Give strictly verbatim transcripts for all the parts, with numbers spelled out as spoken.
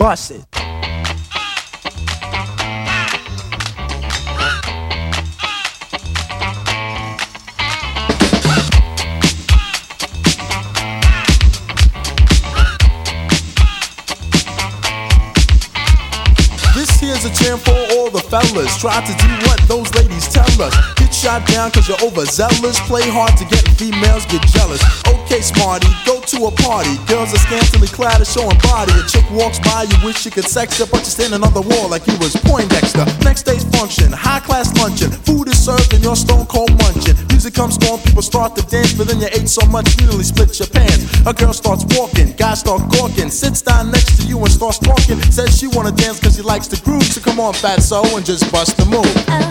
bust it. Here's a chant for all the fellas. Try to do what those ladies tell us. Get shot down cause you're overzealous. Play hard to get females, get jealous. Okay, smarty, go to a party. Girls are scantily clad and showing body. A chick walks by, you wish you could sex her, but you're standing on the wall like you was Poindexter. Next day's function, high class luncheon. Food is served and you're stone cold munching. Music comes on, people start to dance, but then you ate so much you nearly split your pants. A girl starts walking, guys start gawking. Sits down next to you and starts talking. Says she wanna dance cause she likes to groove. So come on, fatso, and just bust the move. Uh.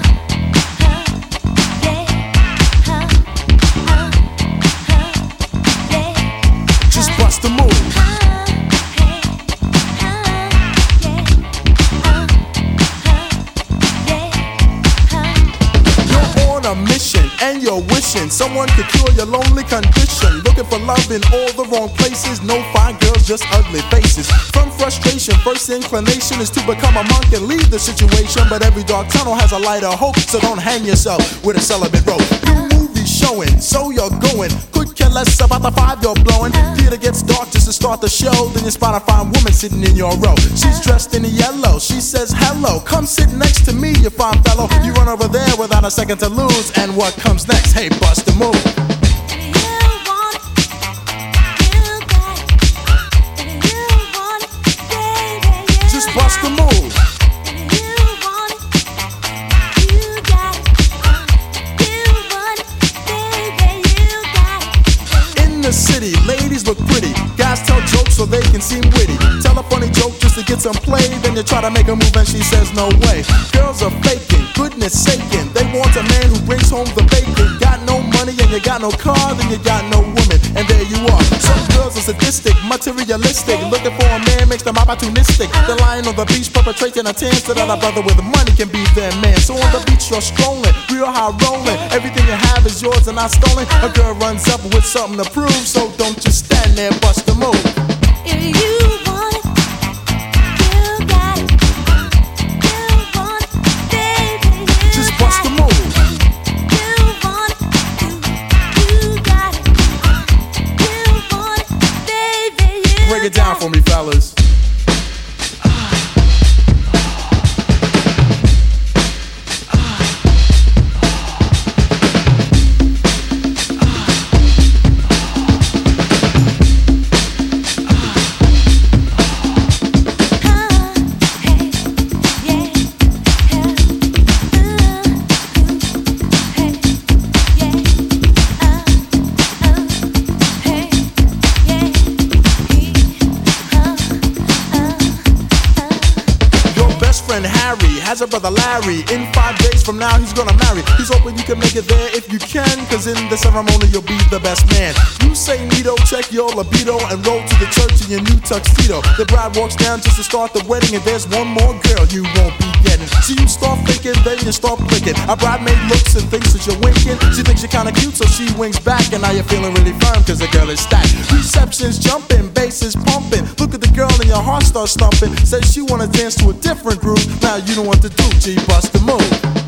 Bust the move. You're on a mission and you're wishing someone could cure your lonely condition. Looking for love in all the wrong places. No fine girls, just ugly faces. From frustration, first inclination is to become a monk and leave the situation. But every dark tunnel has a light of hope, so don't hang yourself with a celibate rope. New movie showing, so you're going. Could care less about the five you're blowing. Theater gets dark just to start the show. Then you spot a fine woman sitting in your row. She's dressed in yellow. She says hello. Come sit next to me, you fine fellow. You run over there without a second to lose. And what comes next? Hey, bust the move. Just bust the move. City, ladies look pretty. Guys tell jokes so they can seem witty. Tell a funny joke just to get some play. Then you try to make a move and she says no way. Girls are faking, goodness saking. They want a man who brings home the bacon. Got no money and you got no car, then you got no woman. And there you are. Some girls are sadistic, materialistic. Looking for a man makes them opportunistic. They're lying on the beach perpetrating a tan so that a brother with money can be their man. So on the beach you're strolling, real high rolling. Everything you have is yours and not stolen. A girl runs up with something to prove. So don't just stand there, bust the move. If you want it, you got it. You want it, baby, you just bust the move. You want it, you, you got it. You want it, baby, you break it down for me, fellas. Harry has a brother Larry. In five days from now he's gonna marry. He's hoping you can make it there if you can, cause in the ceremony you'll be the best man. You say neato, check your libido, and roll to the church in your new tuxedo. The bride walks down just to start the wedding, and there's one more girl you won't be getting. So you start thinking, then you start blinking. A bridemaid looks and thinks that you're winking. She thinks you're kinda cute, so she winks back, and now you're feeling really firm cause the girl is stacked. Reception's jumping, bass is pumping. Look at the girl and your heart starts thumping. Says she wanna dance to a different groove. Now you know what to do, G, bust the move.